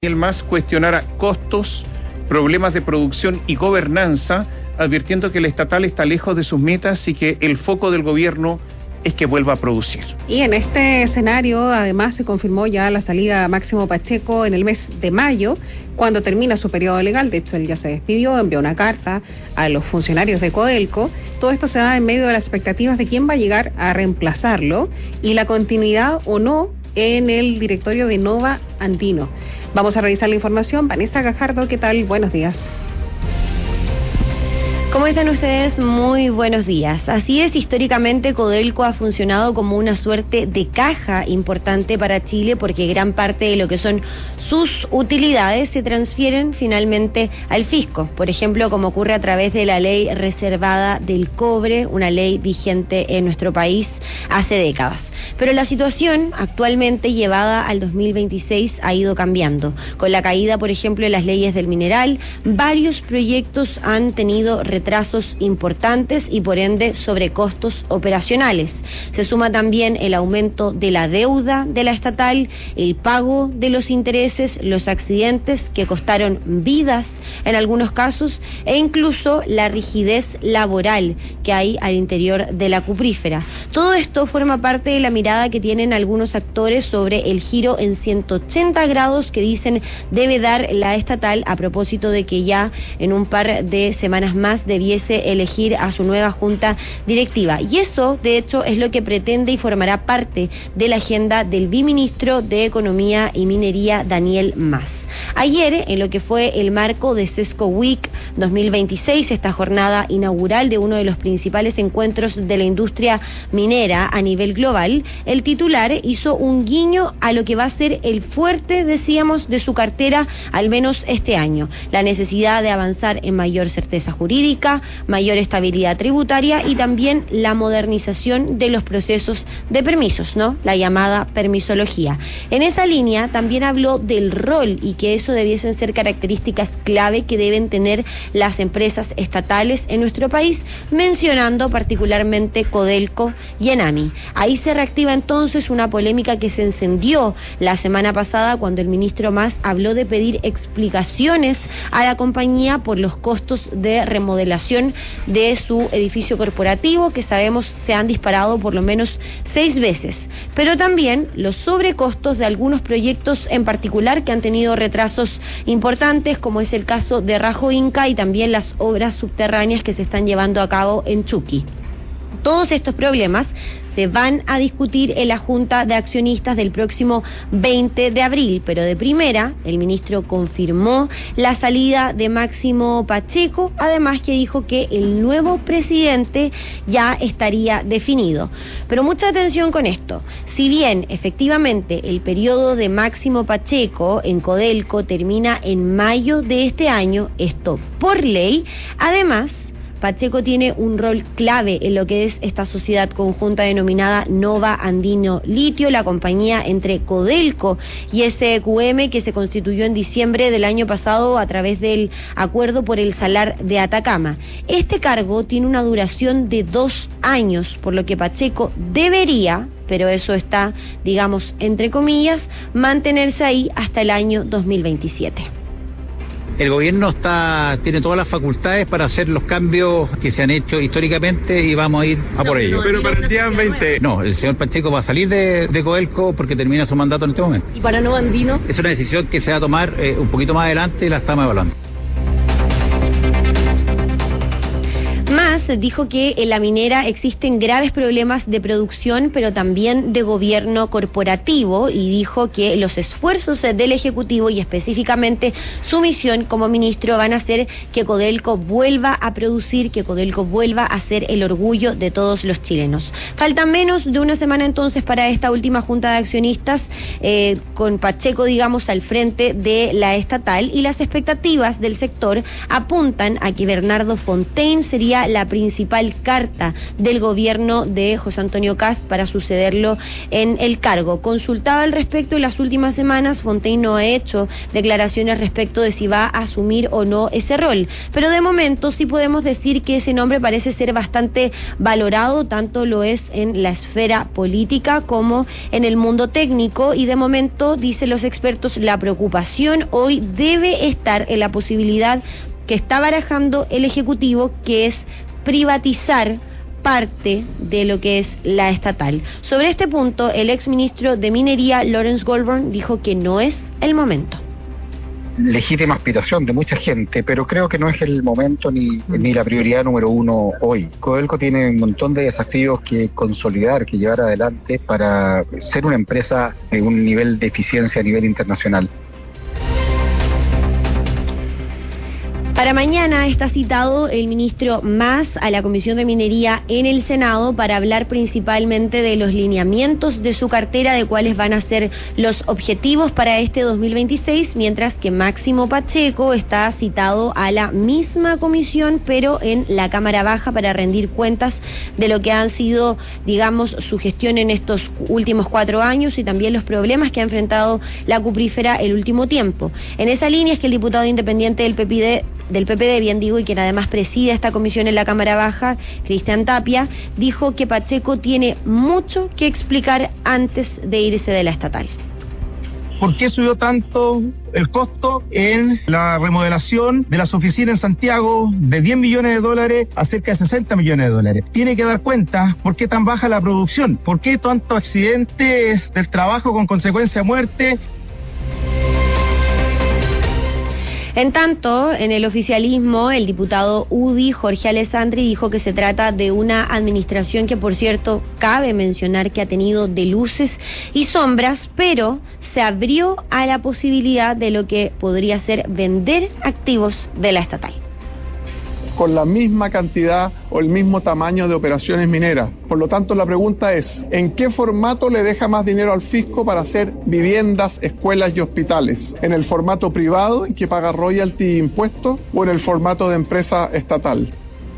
Daniel Mas cuestionara costos, problemas de producción y gobernanza, advirtiendo que el estatal está lejos de sus metas y que el foco del gobierno es que vuelva a producir. Y en este escenario, además, se confirmó ya la salida de Máximo Pacheco en el mes de mayo, cuando termina su periodo legal. De hecho, él ya se despidió, envió una carta a los funcionarios de Codelco. Todo esto se da en medio de las expectativas de quién va a llegar a reemplazarlo y la continuidad o no en el directorio de Nova Andino. Vamos a revisar la información. Vanessa Gajardo, ¿qué tal? Buenos días. ¿Cómo están ustedes? Muy buenos días. Así es, históricamente Codelco ha funcionado como una suerte de caja importante para Chile porque gran parte de lo que son sus utilidades se transfieren finalmente al fisco. Por ejemplo, como ocurre a través de la ley reservada del cobre, una ley vigente en nuestro país hace décadas. Pero la situación actualmente llevada al 2026 ha ido cambiando. Con la caída, por ejemplo, de las leyes del mineral, varios proyectos han tenido retrasos importantes y por ende sobrecostos operacionales. Se suma también el aumento de la deuda de la estatal, el pago de los intereses, los accidentes que costaron vidas en algunos casos e incluso la rigidez laboral que hay al interior de la cuprífera. Todo esto forma parte de la mirada que tienen algunos actores sobre el giro en 180 grados que dicen debe dar la estatal a propósito de que ya en un par de semanas más debiese elegir a su nueva junta directiva. Y eso, de hecho, es lo que pretende y formará parte de la agenda del viceministro de Economía y Minería, Daniel Mas. Ayer, en lo que fue el marco de Sesco Week 2026, esta jornada inaugural de uno de los principales encuentros de la industria minera a nivel global, el titular hizo un guiño a lo que va a ser el fuerte, decíamos, de su cartera, al menos este año. La necesidad de avanzar en mayor certeza jurídica, mayor estabilidad tributaria y también la modernización de los procesos de permisos, ¿no? La llamada permisología. En esa línea también habló del rol y que eso debiesen ser características clave que deben tener las empresas estatales en nuestro país, mencionando particularmente Codelco y Enami. Ahí se reactiva entonces una polémica que se encendió la semana pasada cuando el ministro Mas habló de pedir explicaciones a la compañía por los costos de remodelación de su edificio corporativo, que sabemos se han disparado por lo menos 6 veces, pero también los sobrecostos de algunos proyectos en particular que han tenido retrasos importantes, como es el caso de Rajo Inca y también las obras subterráneas que se están llevando a cabo en Chuqui. Todos estos problemas se van a discutir en la Junta de Accionistas del próximo 20 de abril, pero de primera, el ministro confirmó la salida de Máximo Pacheco, además que dijo que el nuevo presidente ya estaría definido. Pero mucha atención con esto. Si bien, efectivamente, el periodo de Máximo Pacheco en Codelco termina en mayo de este año, esto por ley, además, Pacheco tiene un rol clave en lo que es esta sociedad conjunta denominada Nova Andino Litio, la compañía entre Codelco y SQM que se constituyó en diciembre del año pasado a través del acuerdo por el Salar de Atacama. Este cargo tiene una duración de 2 años, por lo que Pacheco debería, pero eso está, digamos, entre comillas, mantenerse ahí hasta el año 2027. El gobierno tiene todas las facultades para hacer los cambios que se han hecho históricamente y vamos a ir a por ello. Pero para el día 20... No, el señor Pacheco va a salir de Codelco porque termina su mandato en este momento. ¿Y para Nova Andino? Es una decisión que se va a tomar un poquito más adelante y la estamos evaluando. Mas dijo que en la minera existen graves problemas de producción, pero también de gobierno corporativo, y dijo que los esfuerzos del Ejecutivo y específicamente su misión como ministro van a hacer que Codelco vuelva a producir, que Codelco vuelva a ser el orgullo de todos los chilenos. Falta menos de una semana entonces para esta última junta de accionistas, con Pacheco, digamos, al frente de la estatal, y las expectativas del sector apuntan a que Bernardo Fontaine sería era la principal carta del gobierno de José Antonio Kast para sucederlo en el cargo. Consultado al respecto en las últimas semanas, Fontaine no ha hecho declaraciones respecto de si va a asumir o no ese rol, pero de momento sí podemos decir que ese nombre parece ser bastante valorado, tanto lo es en la esfera política como en el mundo técnico, y de momento, dicen los expertos, la preocupación hoy debe estar en la posibilidad que está barajando el Ejecutivo, que es privatizar parte de lo que es la estatal. Sobre este punto, el exministro de Minería, Lawrence Goldburn, dijo que no es el momento. Legítima aspiración de mucha gente, pero creo que no es el momento ni la prioridad número uno hoy. Codelco tiene un montón de desafíos que consolidar, que llevar adelante para ser una empresa de un nivel de eficiencia a nivel internacional. Para mañana está citado el ministro Mas a la Comisión de Minería en el Senado para hablar principalmente de los lineamientos de su cartera, de cuáles van a ser los objetivos para este 2026, mientras que Máximo Pacheco está citado a la misma comisión, pero en la Cámara Baja, para rendir cuentas de lo que han sido, digamos, su gestión en estos últimos 4 años y también los problemas que ha enfrentado la cuprífera el último tiempo. En esa línea es que el diputado independiente del PPD, bien digo, y quien además preside esta comisión en la Cámara Baja, Cristian Tapia, dijo que Pacheco tiene mucho que explicar antes de irse de la estatal. ¿Por qué subió tanto el costo en la remodelación de las oficinas en Santiago de $10 millones a cerca de $60 millones? Tiene que dar cuenta por qué tan baja la producción, por qué tantos accidentes del trabajo con consecuencia de muerte. En tanto, en el oficialismo, el diputado UDI, Jorge Alessandri, dijo que se trata de una administración que, por cierto, cabe mencionar que ha tenido de luces y sombras, pero se abrió a la posibilidad de lo que podría ser vender activos de la estatal. Con la misma cantidad o el mismo tamaño de operaciones mineras. Por lo tanto, la pregunta es, ¿en qué formato le deja más dinero al fisco para hacer viviendas, escuelas y hospitales? ¿En el formato privado, en que paga royalty e impuestos, o en el formato de empresa estatal?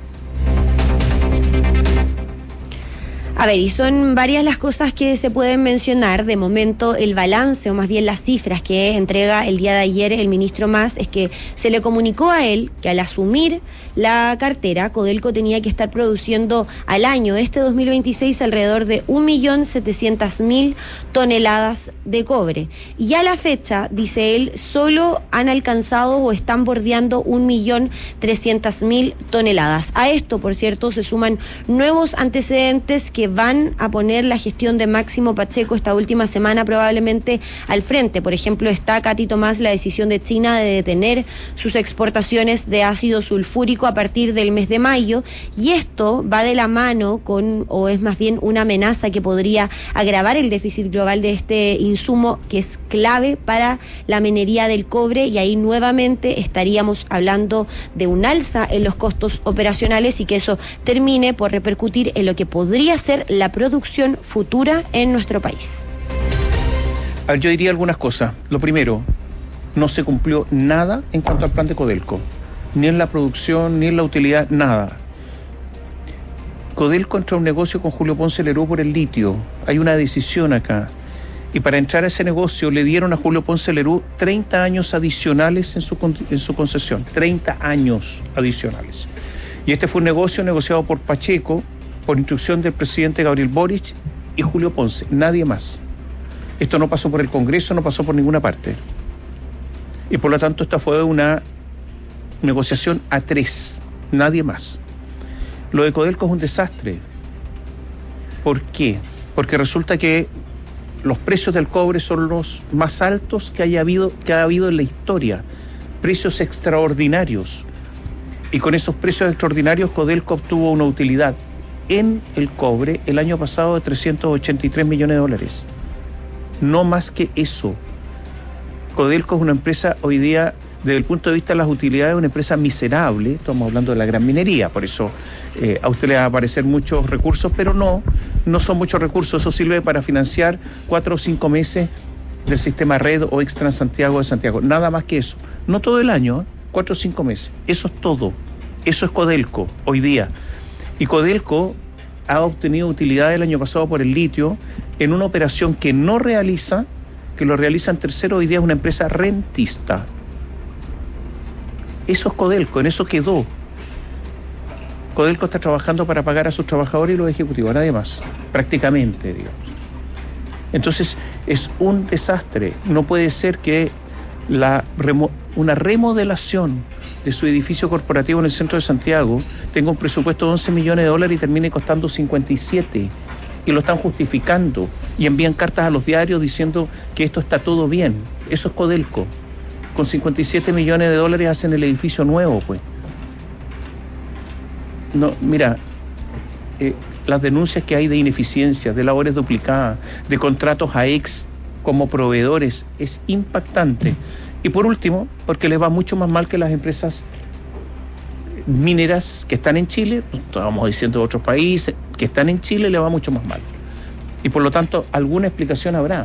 A ver, y son varias las cosas que se pueden mencionar. De momento, el balance, o más bien las cifras que entrega el día de ayer el ministro Mas, es que se le comunicó a él que al asumir la cartera, Codelco tenía que estar produciendo al año, este 2026, alrededor de 1.700.000 toneladas de cobre. Y a la fecha, dice él, solo han alcanzado o están bordeando 1.300.000 toneladas. A esto, por cierto, se suman nuevos antecedentes que van a poner la gestión de Máximo Pacheco esta última semana probablemente al frente. Por ejemplo, está Katy Tomás la decisión de China de detener sus exportaciones de ácido sulfúrico a partir del mes de mayo, y esto va de la mano con, o es más bien una amenaza que podría agravar el déficit global de este insumo que es clave para la minería del cobre, y ahí nuevamente estaríamos hablando de un alza en los costos operacionales y que eso termine por repercutir en lo que podría ser la producción futura en nuestro país. A ver, yo diría algunas cosas. Lo primero, no se cumplió nada en cuanto al plan de Codelco, ni en la producción, ni en la utilidad, nada. Codelco entró a un negocio con Julio Ponce Lerú por el litio. Hay una decisión acá. Y para entrar a ese negocio le dieron a Julio Ponce Lerú 30 años adicionales en su concesión. 30 años adicionales. Y este fue un negocio negociado por Pacheco, por instrucción del presidente Gabriel Boric y Julio Ponce, nadie más. Esto no pasó por el Congreso, no pasó por ninguna parte. Y por lo tanto esta fue una negociación a 3, nadie más. Lo de Codelco es un desastre. ¿Por qué? Porque resulta que los precios del cobre son los más altos que ha habido en la historia. Precios extraordinarios. Y con esos precios extraordinarios Codelco obtuvo una utilidad en el cobre el año pasado de $383 millones. No más que eso. Codelco es una empresa hoy día, desde el punto de vista de las utilidades, una empresa miserable. Estamos hablando de la gran minería, por eso a usted le va a aparecer muchos recursos, pero no son muchos recursos. Eso sirve para financiar 4 o 5 meses del sistema Red o Extran Santiago de Santiago. Nada más que eso. No todo el año, 4 o 5 meses. Eso es todo. Eso es Codelco hoy día. Y Codelco ha obtenido utilidad el año pasado por el litio en una operación que no realiza, que lo realizan terceros. Hoy día es una empresa rentista. Eso es Codelco, en eso quedó. Codelco está trabajando para pagar a sus trabajadores y los ejecutivos, nadie más, prácticamente, digamos. Entonces, es un desastre. No puede ser que una remodelación de su edificio corporativo en el centro de Santiago tenga un presupuesto de $11 millones y termine costando 57, y lo están justificando y envían cartas a los diarios diciendo que esto está todo bien. Eso es Codelco. Con 57 millones de dólares hacen el edificio nuevo, pues. No, mira, las denuncias que hay de ineficiencias, de labores duplicadas, de contratos a ex como proveedores, es impactante. Y por último, porque les va mucho más mal que las empresas mineras que están en Chile, estábamos diciendo de otros países, que están en Chile, les va mucho más mal. Y por lo tanto, alguna explicación habrá.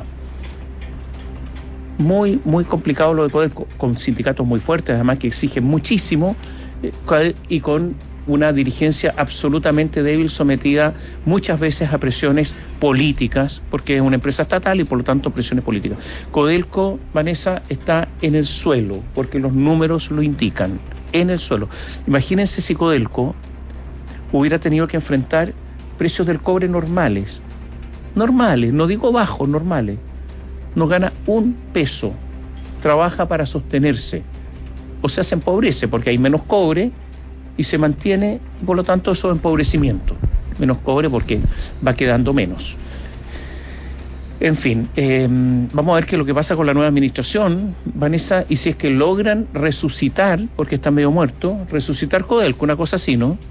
Muy, muy complicado lo de Codelco, con sindicatos muy fuertes, además que exigen muchísimo, y con una dirigencia absolutamente débil, sometida muchas veces a presiones políticas, porque es una empresa estatal y por lo tanto presiones políticas. Codelco, Vanessa, está en el suelo, porque los números lo indican, en el suelo. Imagínense si Codelco hubiera tenido que enfrentar precios del cobre normales, no digo bajos, normales. No gana un peso, trabaja para sostenerse, o sea, se empobrece porque hay menos cobre y se mantiene, por lo tanto, eso es empobrecimiento. Menos cobre porque va quedando menos. En fin, vamos a ver qué es lo que pasa con la nueva administración, Vanessa, y si es que logran resucitar, porque está medio muerto, resucitar Codelco, una cosa así, ¿no?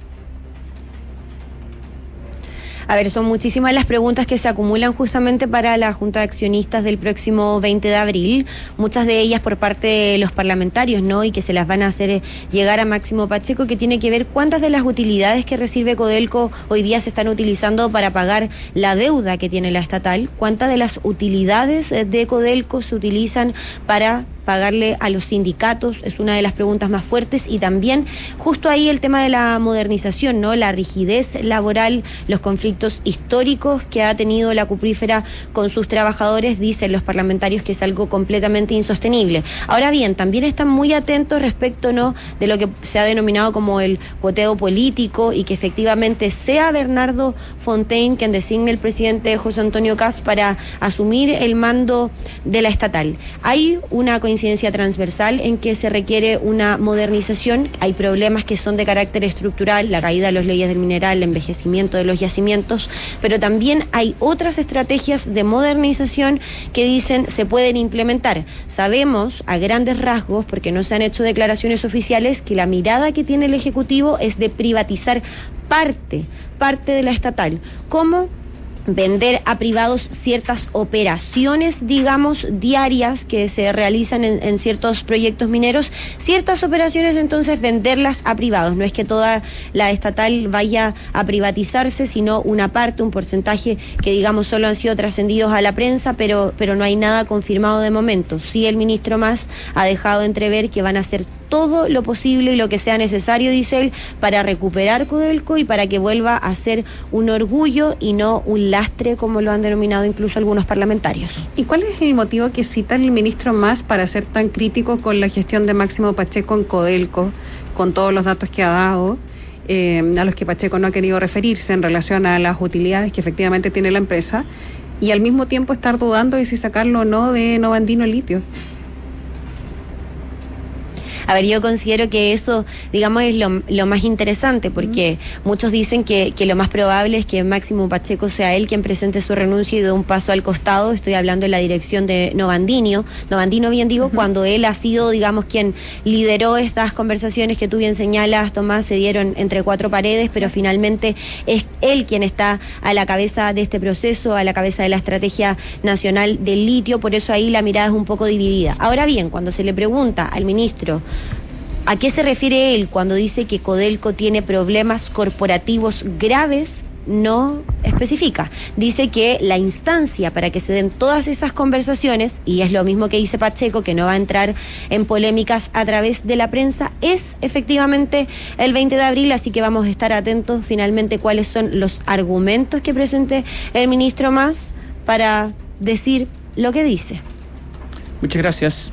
A ver, son muchísimas las preguntas que se acumulan justamente para la Junta de Accionistas del próximo 20 de abril, muchas de ellas por parte de los parlamentarios, ¿no? Y que se las van a hacer llegar a Máximo Pacheco, que tiene que ver cuántas de las utilidades que recibe Codelco hoy día se están utilizando para pagar la deuda que tiene la estatal, cuántas de las utilidades de Codelco se utilizan para pagarle a los sindicatos, es una de las preguntas más fuertes, y también justo ahí el tema de la modernización, ¿no? La rigidez laboral, los conflictos históricos que ha tenido la cuprífera con sus trabajadores, dicen los parlamentarios que es algo completamente insostenible. Ahora bien, también están muy atentos respecto, ¿no?, de lo que se ha denominado como el cuoteo político, y que efectivamente sea Bernardo Fontaine quien designe el presidente José Antonio Kast para asumir el mando de la estatal. Hay una coincidencia transversal en que se requiere una modernización. Hay problemas que son de carácter estructural, la caída de las leyes del mineral, el envejecimiento de los yacimientos, pero también hay otras estrategias de modernización que dicen se pueden implementar. Sabemos a grandes rasgos, porque no se han hecho declaraciones oficiales, que la mirada que tiene el Ejecutivo es de privatizar parte de la estatal. ¿Cómo? Vender a privados ciertas operaciones, digamos, diarias que se realizan en ciertos proyectos mineros, ciertas operaciones, entonces venderlas a privados. No es que toda la estatal vaya a privatizarse, sino una parte, un porcentaje que, digamos, solo han sido trascendidos a la prensa, pero no hay nada confirmado de momento. Sí, el ministro Mas ha dejado entrever que van a hacer todo lo posible y lo que sea necesario, dice él, para recuperar Codelco y para que vuelva a ser un orgullo y no un lastre, como lo han denominado incluso algunos parlamentarios. ¿Y cuál es el motivo que cita el ministro Mas para ser tan crítico con la gestión de Máximo Pacheco en Codelco, con todos los datos que ha dado, a los que Pacheco no ha querido referirse en relación a las utilidades que efectivamente tiene la empresa, y al mismo tiempo estar dudando de si sacarlo o no de Novandino Litio? A ver, yo considero que eso, digamos, es lo más interesante, porque muchos dicen que lo más probable es que Máximo Pacheco sea él quien presente su renuncia y dé un paso al costado. Estoy hablando de la dirección de Novandino, bien digo, cuando él ha sido, digamos, quien lideró estas conversaciones que tú bien señalas, Tomás, se dieron entre cuatro paredes, pero finalmente es él quien está a la cabeza de este proceso, a la cabeza de la estrategia nacional del litio, por eso ahí la mirada es un poco dividida. Ahora bien, cuando se le pregunta al ministro ¿a qué se refiere él cuando dice que Codelco tiene problemas corporativos graves? no especifica. Dice que la instancia para que se den todas esas conversaciones, y es lo mismo que dice Pacheco, que no va a entrar en polémicas a través de la prensa, es efectivamente el 20 de abril, así que vamos a estar atentos finalmente cuáles son los argumentos que presente el ministro Mas para decir lo que dice. Muchas gracias.